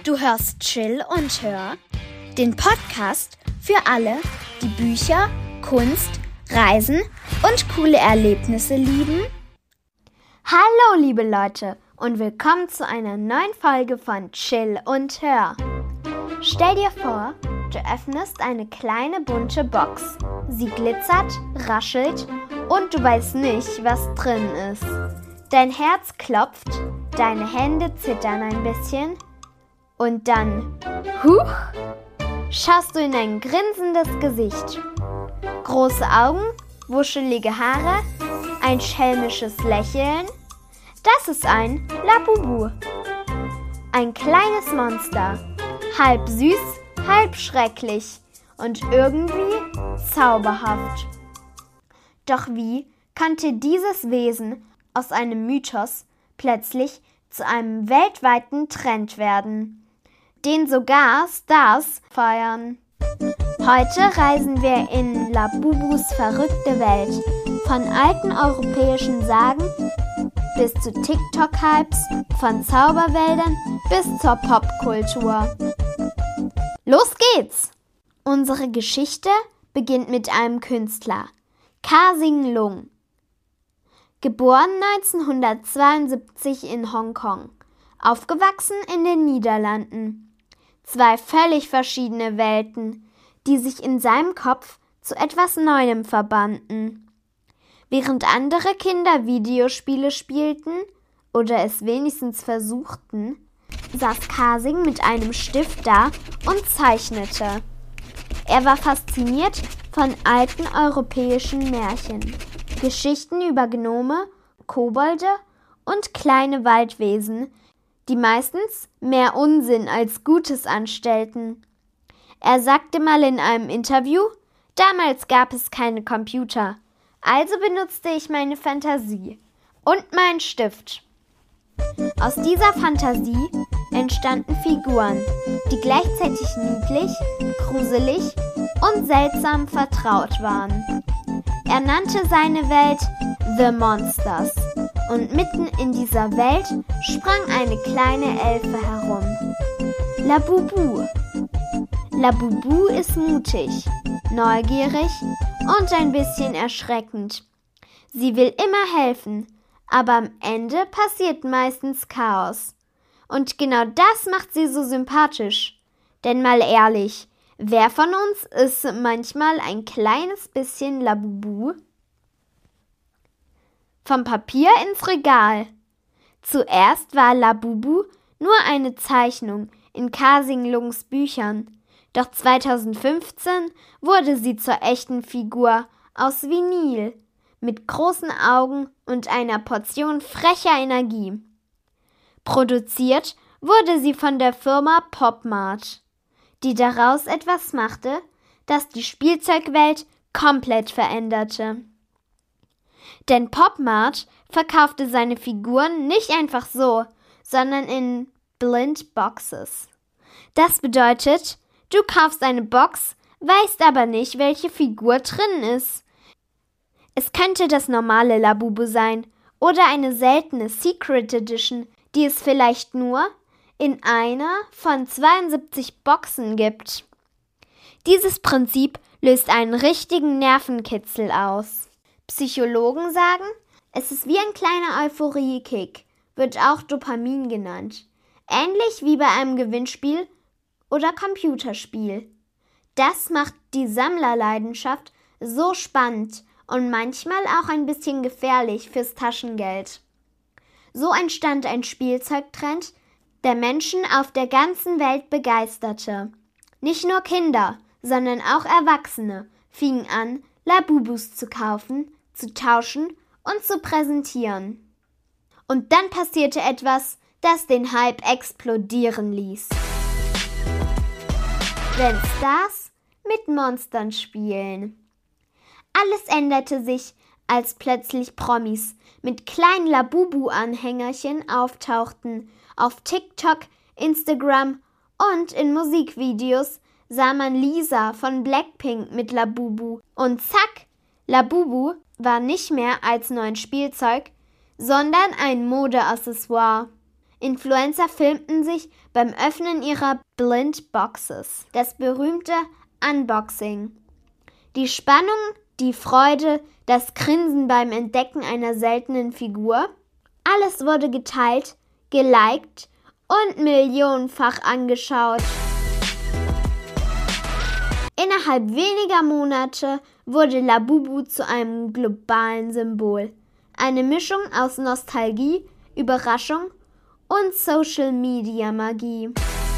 Du hörst Chill und Hör, den Podcast für alle, die Bücher, Kunst, Reisen und coole Erlebnisse lieben. Hallo liebe Leute und willkommen zu einer neuen Folge von Chill und Hör. Stell dir vor, du öffnest eine kleine bunte Box. Sie glitzert, raschelt und du weißt nicht, was drin ist. Dein Herz klopft, deine Hände zittern ein bisschen und dann, huch, schaust du in ein grinsendes Gesicht. Große Augen, wuschelige Haare, ein schelmisches Lächeln. Das ist ein Labubu. Ein kleines Monster, halb süß, halb schrecklich und irgendwie zauberhaft. Doch wie konnte dieses Wesen aus einem Mythos plötzlich zu einem weltweiten Trend werden, den sogar Stars feiern? Heute reisen wir in Labubus verrückte Welt, von alten europäischen Sagen bis zu TikTok-Hypes, von Zauberwäldern bis zur Popkultur. Los geht's! Unsere Geschichte beginnt mit einem Künstler, Ka-Sing Lung. Geboren 1972 in Hongkong, aufgewachsen in den Niederlanden. Zwei völlig verschiedene Welten, die sich in seinem Kopf zu etwas Neuem verbanden. Während andere Kinder Videospiele spielten oder es wenigstens versuchten, saß Ka-Sing mit einem Stift da und zeichnete. Er war fasziniert von alten europäischen Märchen, Geschichten über Gnome, Kobolde und kleine Waldwesen, die meistens mehr Unsinn als Gutes anstellten. Er sagte mal in einem Interview, damals gab es keine Computer, also benutzte ich meine Fantasie und meinen Stift. Aus dieser Fantasie entstanden Figuren, die gleichzeitig niedlich, gruselig und seltsam vertraut waren. Er nannte seine Welt The Monsters und mitten in dieser Welt sprang eine kleine Elfe herum. Labubu. Labubu ist mutig, neugierig und ein bisschen erschreckend. Sie will immer helfen, aber am Ende passiert meistens Chaos. Und genau das macht sie so sympathisch. Denn mal ehrlich, wer von uns ist manchmal ein kleines bisschen Labubu? Vom Papier ins Regal. Zuerst war Labubu nur eine Zeichnung in Ka-Sing Lungs Büchern. Doch 2015 wurde sie zur echten Figur aus Vinyl, mit großen Augen und einer Portion frecher Energie. Produziert wurde sie von der Firma PopMart, die daraus etwas machte, das die Spielzeugwelt komplett veränderte. Denn PopMart verkaufte seine Figuren nicht einfach so, sondern in Blind Boxes. Das bedeutet, du kaufst eine Box, weißt aber nicht, welche Figur drin ist. Es könnte das normale Labubu sein oder eine seltene Secret Edition, die es vielleicht nur in einer von 72 Boxen gibt. Dieses Prinzip löst einen richtigen Nervenkitzel aus. Psychologen sagen, es ist wie ein kleiner Euphorie-Kick, wird auch Dopamin genannt. Ähnlich wie bei einem Gewinnspiel oder Computerspiel. Das macht die Sammlerleidenschaft so spannend und manchmal auch ein bisschen gefährlich fürs Taschengeld. So entstand ein Spielzeugtrend, der Menschen auf der ganzen Welt begeisterte. Nicht nur Kinder, sondern auch Erwachsene fingen an, Labubus zu kaufen, zu tauschen und zu präsentieren. Und dann passierte etwas, das den Hype explodieren ließ. Wenn Stars mit Monstern spielen. Alles änderte sich, als plötzlich Promis mit kleinen Labubu-Anhängerchen auftauchten. Auf TikTok, Instagram und in Musikvideos sah man Lisa von Blackpink mit Labubu. Und zack, Labubu war nicht mehr als nur ein Spielzeug, sondern ein Modeaccessoire. Influencer filmten sich beim Öffnen ihrer Blind Boxes. Das berühmte Unboxing. Die Spannung, die Freude, das Grinsen beim Entdecken einer seltenen Figur. Alles wurde geteilt, geliked und millionenfach angeschaut. Innerhalb weniger Monate wurde Labubu zu einem globalen Symbol. Eine Mischung aus Nostalgie, Überraschung und Social-Media-Magie.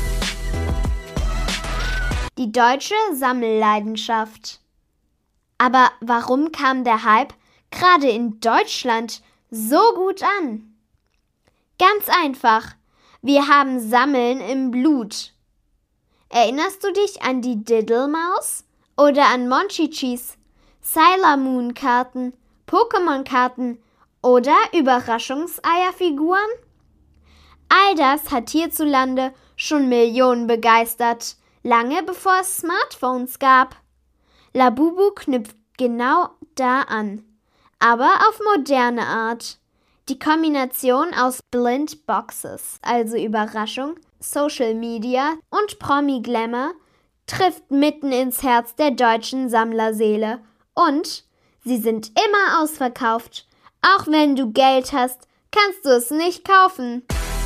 Die deutsche Sammelleidenschaft. Aber warum kam der Hype gerade in Deutschland so gut an? Ganz einfach, wir haben Sammeln im Blut. Erinnerst du dich an die Diddlemaus oder an Monchichis, Sailor Moon Karten, Pokémon-Karten oder Überraschungseierfiguren? All das hat hierzulande schon Millionen begeistert, lange bevor es Smartphones gab. Labubu knüpft genau da an, aber auf moderne Art. Die Kombination aus Blind Boxes, also Überraschung, Social Media und Promi-Glamour, trifft mitten ins Herz der deutschen Sammlerseele. Und sie sind immer ausverkauft. Auch wenn du Geld hast, kannst du es nicht kaufen.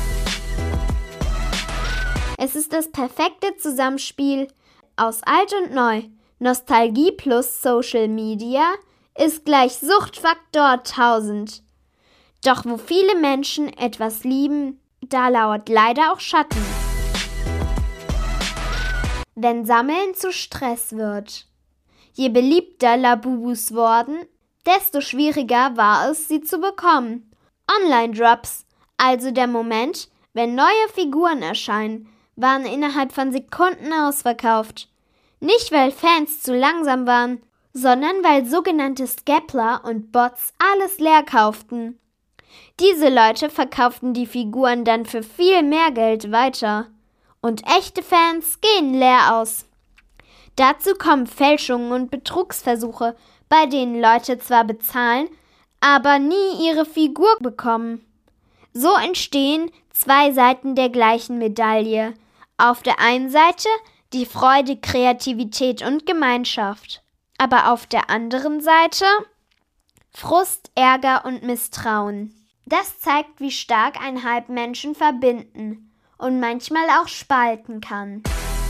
Es ist das perfekte Zusammenspiel aus alt und neu. Nostalgie plus Social Media ist gleich Suchtfaktor 1000. Doch wo viele Menschen etwas lieben, da lauert leider auch Schatten. Wenn Sammeln zu Stress wird. Je beliebter Labubus wurden, desto schwieriger war es, sie zu bekommen. Online-Drops, also der Moment, wenn neue Figuren erscheinen, waren innerhalb von Sekunden ausverkauft. Nicht, weil Fans zu langsam waren, sondern weil sogenannte Scalper und Bots alles leer kauften. Diese Leute verkauften die Figuren dann für viel mehr Geld weiter. Und echte Fans gehen leer aus. Dazu kommen Fälschungen und Betrugsversuche, bei denen Leute zwar bezahlen, aber nie ihre Figur bekommen. So entstehen zwei Seiten der gleichen Medaille. Auf der einen Seite die Freude, Kreativität und Gemeinschaft. Aber auf der anderen Seite Frust, Ärger und Misstrauen. Das zeigt, wie stark ein Hype Menschen verbinden und manchmal auch spalten kann.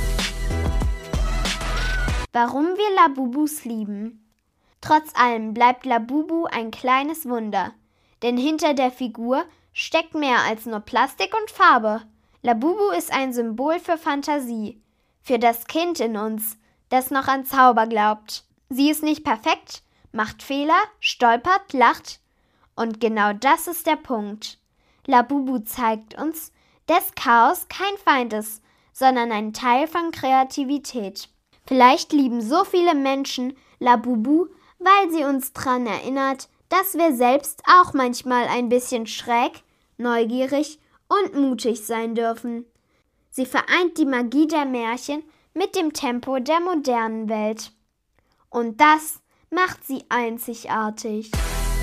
Warum wir Labubus lieben. Trotz allem bleibt Labubu ein kleines Wunder, denn hinter der Figur steckt mehr als nur Plastik und Farbe. Labubu ist ein Symbol für Fantasie, für das Kind in uns, das noch an Zauber glaubt. Sie ist nicht perfekt, macht Fehler, stolpert, lacht. Und genau das ist der Punkt. Labubu zeigt uns, dass Chaos kein Feind ist, sondern ein Teil von Kreativität. Vielleicht lieben so viele Menschen Labubu, weil sie uns daran erinnert, dass wir selbst auch manchmal ein bisschen schräg, neugierig und mutig sein dürfen. Sie vereint die Magie der Märchen mit dem Tempo der modernen Welt. Und das macht sie einzigartig.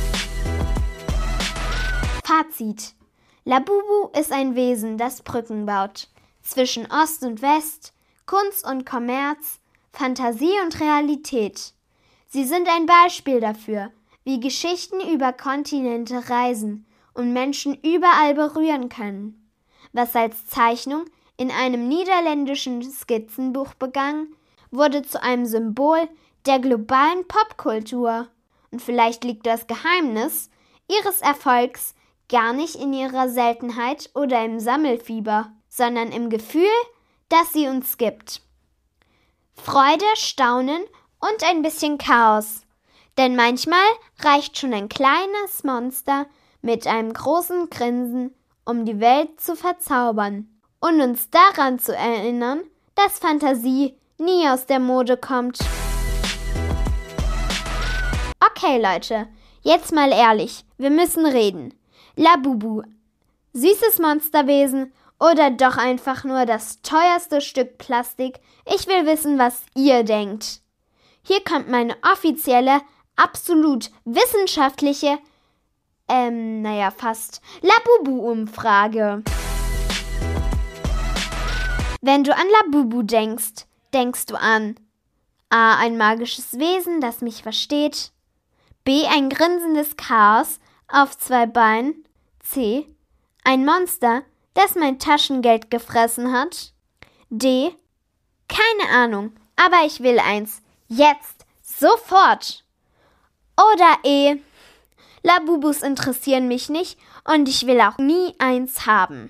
Fazit. Labubu ist ein Wesen, das Brücken baut. Zwischen Ost und West, Kunst und Kommerz, Fantasie und Realität. Sie sind ein Beispiel dafür, wie Geschichten über Kontinente reisen und Menschen überall berühren können. Was als Zeichnung in einem niederländischen Skizzenbuch begann, wurde zu einem Symbol der globalen Popkultur. Und vielleicht liegt das Geheimnis ihres Erfolgs gar nicht in ihrer Seltenheit oder im Sammelfieber, sondern im Gefühl, das sie uns gibt. Freude, Staunen und ein bisschen Chaos. Denn manchmal reicht schon ein kleines Monster mit einem großen Grinsen, um die Welt zu verzaubern und uns daran zu erinnern, dass Fantasie nie aus der Mode kommt. Okay, Leute, jetzt mal ehrlich, wir müssen reden. Labubu, süßes Monsterwesen oder doch einfach nur das teuerste Stück Plastik? Ich will wissen, was ihr denkt. Hier kommt meine offizielle, absolut wissenschaftliche, fast Labubu-Umfrage. Wenn du an Labubu denkst, denkst du an A. ein magisches Wesen, das mich versteht, B. ein grinsendes Chaos auf 2 Beinen, C. ein Monster, das mein Taschengeld gefressen hat, D. keine Ahnung, aber ich will eins, jetzt, sofort. Oder E. Labubus interessieren mich nicht und ich will auch nie eins haben.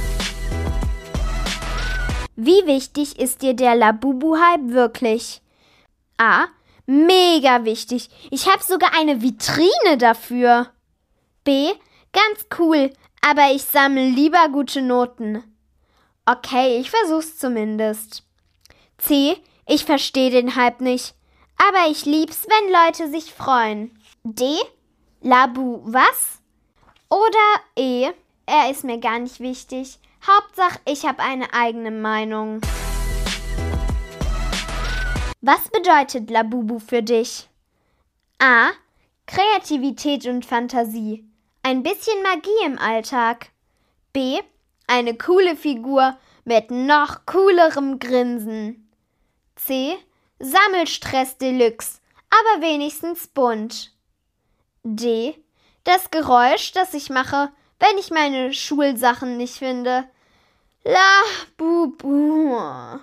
Wie wichtig ist dir der Labubu-Hype wirklich? A. Mega wichtig. Ich habe sogar eine Vitrine dafür. B. Ganz cool, aber ich sammle lieber gute Noten. Okay, ich versuch's zumindest. C. Ich verstehe den Hype nicht, aber ich lieb's, wenn Leute sich freuen. D. Labu was? Oder E. Er ist mir gar nicht wichtig. Hauptsache, ich habe eine eigene Meinung. Was bedeutet Labubu für dich? A. Kreativität und Fantasie. Ein bisschen Magie im Alltag. B. Eine coole Figur mit noch coolerem Grinsen. C. Sammelstress Deluxe, aber wenigstens bunt. D. Das Geräusch, das ich mache, wenn ich meine Schulsachen nicht finde. Labubu.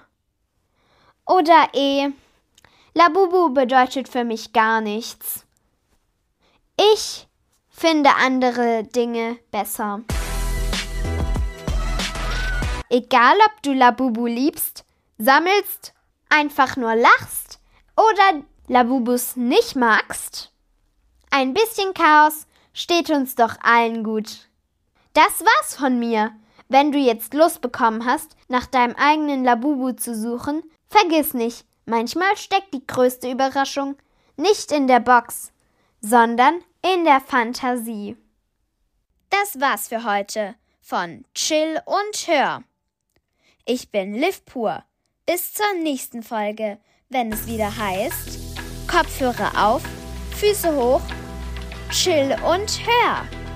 Oder E. Labubu bedeutet für mich gar nichts. Ich finde andere Dinge besser. Egal, ob du Labubu liebst, sammelst, einfach nur lachst oder Labubus nicht magst, ein bisschen Chaos steht uns doch allen gut. Das war's von mir. Wenn du jetzt Lust bekommen hast, nach deinem eigenen Labubu zu suchen, vergiss nicht, manchmal steckt die größte Überraschung nicht in der Box, sondern in der Fantasie. Das war's für heute von Chill und Hör. Ich bin Liv Pur. Bis zur nächsten Folge, wenn es wieder heißt, Kopfhörer auf, Füße hoch, Chill und Hör.